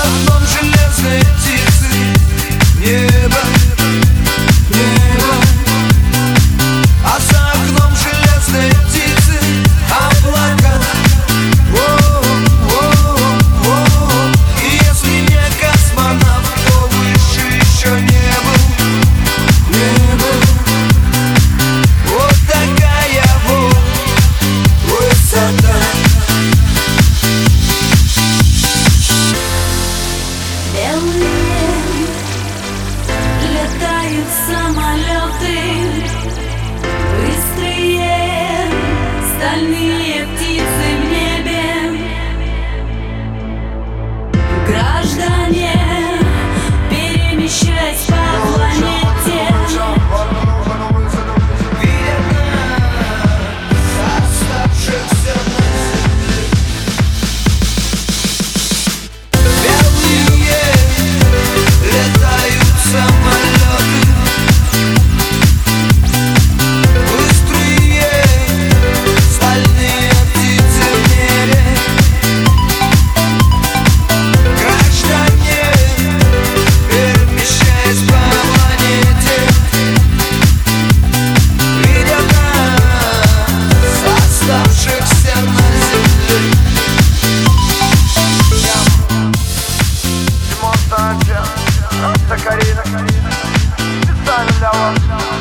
окном железные птицы, небо, небо. А за окном железные птицы, облака. И если не космонавт, то выше еще не был, не был. Вот такая вот высота. Белые летают самолеты, быстрые стальные птицы в небе. Граждане, перемещаясь по планете, Видят нас, оставшихся на земле. Белые летают самолеты, быстрые стальные птицы в небе. Граждане, перемещаясь по планете, видят нас, оставшихся на земле. Димон Санчо, Карина, специально для вас.